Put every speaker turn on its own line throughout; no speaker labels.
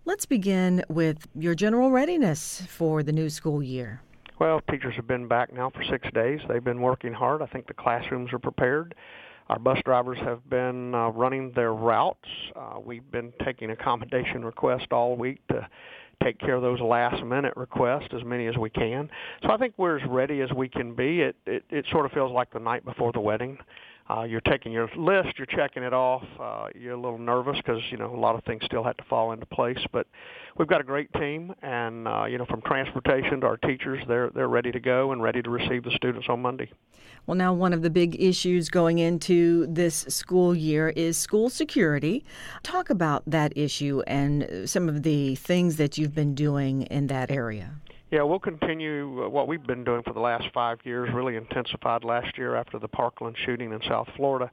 Let's begin with your general readiness for the new school year.
Well, teachers have been back now for 6 days. They've been working hard. I think the classrooms are prepared. Our bus drivers have been running their routes. We've been taking accommodation requests all week to take care of those last-minute requests, as many as we can. So I think we're as ready as we can be. It sort of feels like the night before the wedding. You're taking your list, you're checking it off. You're a little nervous because, a lot of things still have to fall into place. But we've got a great team, and, from transportation to our teachers, they're ready to go and ready to receive the students on Monday.
Well, now one of the big issues going into this school year is school security. Talk about that issue and some of the things that you've been doing in that area.
Yeah, we'll continue what we've been doing for the last 5 years, really intensified last year after the Parkland shooting in South Florida.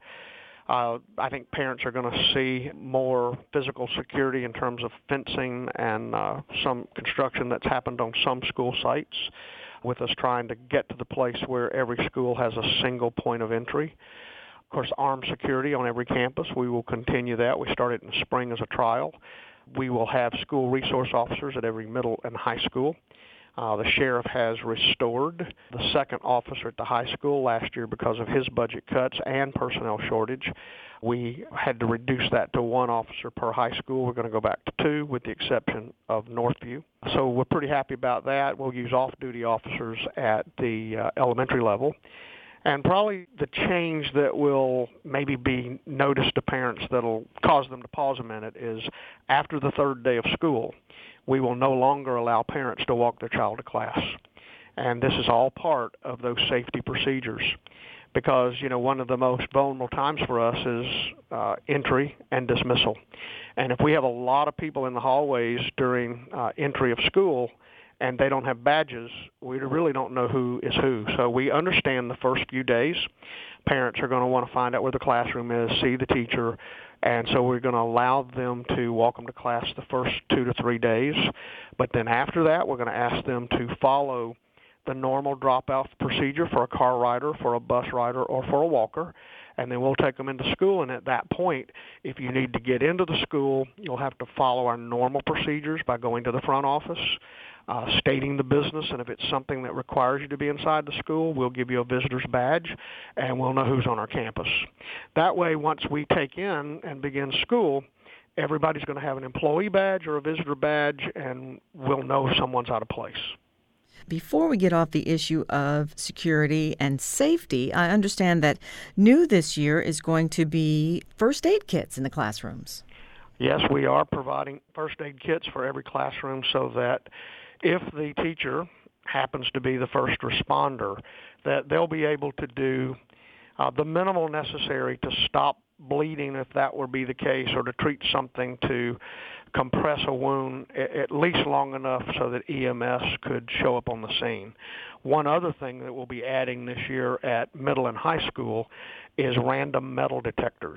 I think parents are going to see more physical security in terms of fencing and some construction that's happened on some school sites, with us trying to get to the place where every school has a single point of entry. Of course, armed security on every campus. We will continue that. We started in the spring as a trial. We will have school resource officers at every middle and high school. The sheriff has restored the second officer at the high school last year because of his budget cuts and personnel shortage. We had to reduce that to one officer per high school. We're going to go back to two, with the exception of Northview. So we're pretty happy about that. We'll use off-duty officers at the elementary level. And probably the change that will maybe be noticed to parents that'll cause them to pause a minute is after the third day of school, we will no longer allow parents to walk their child to class. And this is all part of those safety procedures because, one of the most vulnerable times for us is entry and dismissal. And if we have a lot of people in the hallways during entry of school and they don't have badges, we really don't know who is who. So we understand the first few days, parents are going to want to find out where the classroom is, see the teacher, and so we're going to allow them to walk them to class the first 2 to 3 days. But then after that, we're going to ask them to follow the normal drop-off procedure for a car rider, for a bus rider, or for a walker. And then we'll take them into school. And at that point, if you need to get into the school, you'll have to follow our normal procedures by going to the front office, stating the business, and if it's something that requires you to be inside the school, we'll give you a visitor's badge, and we'll know who's on our campus. That way, once we take in and begin school, everybody's going to have an employee badge or a visitor badge, and we'll know if someone's out of place.
Before we get off the issue of security and safety, I understand that new this year is going to be first aid kits in the classrooms.
Yes, we are providing first aid kits for every classroom so that if the teacher happens to be the first responder, that they'll be able to do the minimal necessary to stop bleeding, if that would be the case, or to treat something to compress a wound at least long enough so that EMS could show up on the scene. One other thing that we'll be adding this year at middle and high school is random metal detectors.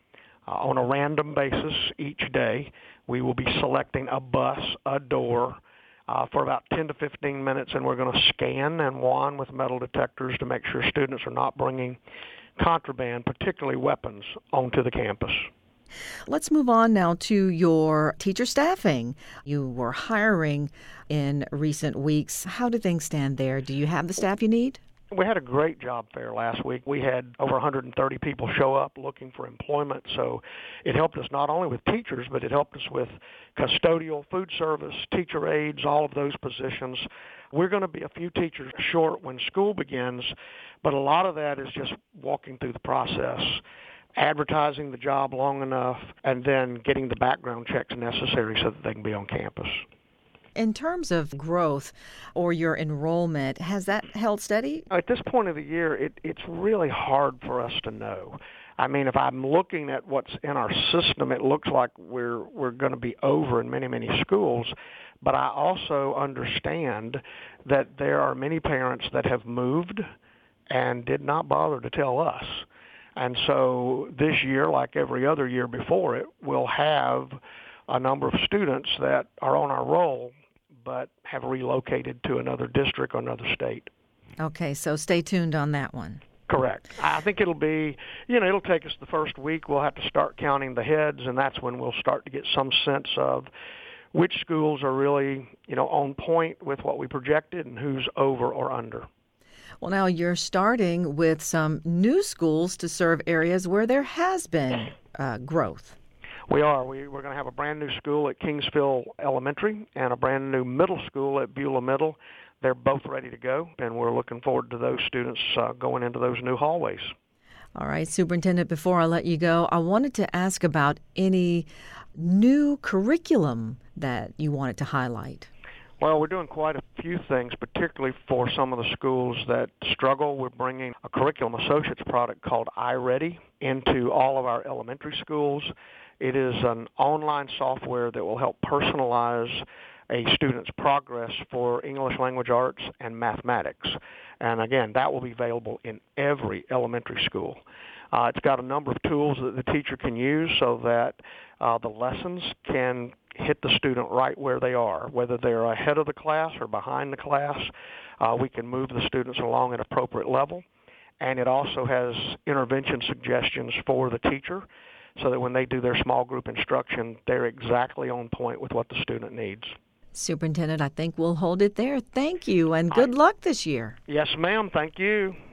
On a random basis each day, we will be selecting a bus, a door, for about 10 to 15 minutes, and we're going to scan and wand with metal detectors to make sure students are not bringing contraband, particularly weapons, onto the campus.
Let's move on now to your teacher staffing. You were hiring in recent weeks. How do things stand there? Do you have the staff you need?
We had a great job fair last week. We had over 130 people show up looking for employment, so it helped us not only with teachers, but it helped us with custodial, food service, teacher aides, all of those positions. We're going to be a few teachers short when school begins, but a lot of that is just walking through the process, advertising the job long enough, and then getting the background checks necessary so that they can be on campus.
In terms of growth or your enrollment, has that held steady?
At this point of the year, it's really hard for us to know. I mean, if I'm looking at what's in our system, it looks like we're going to be over in many, many schools. But I also understand that there are many parents that have moved and did not bother to tell us. And so this year, like every other year before it, we'll have a number of students that are on our roll but have relocated to another district or another state.
Okay, so stay tuned on that one.
Correct. I think it'll be, it'll take us the first week. We'll have to start counting the heads, and that's when we'll start to get some sense of which schools are really, on point with what we projected and who's over or under.
Well, now you're starting with some new schools to serve areas where there has been growth.
We are. We're going to have a brand new school at Kingsville Elementary and a brand new middle school at Beulah Middle. They're both ready to go, and we're looking forward to those students going into those new hallways.
All right, Superintendent, before I let you go, I wanted to ask about any new curriculum that you wanted to highlight.
Well, we're doing quite a few things, particularly for some of the schools that struggle. We're bringing a curriculum associates product called iReady into all of our elementary schools. It is an online software that will help personalize a student's progress for English language arts and mathematics. And again, that will be available in every elementary school. It's got a number of tools that the teacher can use so that the lessons can hit the student right where they are, whether they're ahead of the class or behind the class. We can move the students along at appropriate level. And it also has intervention suggestions for the teacher so that when they do their small group instruction, they're exactly on point with what the student needs.
Superintendent, I think we'll hold it there. Thank you, and good luck this year.
Yes, ma'am. Thank you.